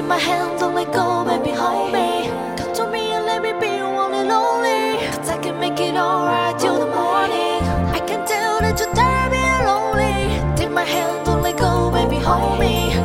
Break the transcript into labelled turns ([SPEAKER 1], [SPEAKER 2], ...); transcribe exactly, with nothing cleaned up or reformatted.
[SPEAKER 1] my hand, don't let go, baby, hold me. Touch on me and let me be only lonely. Cause I can make it alright till the morning. I can tell that you're tired of being lonely. Take my hand, don't let go, baby, hold me.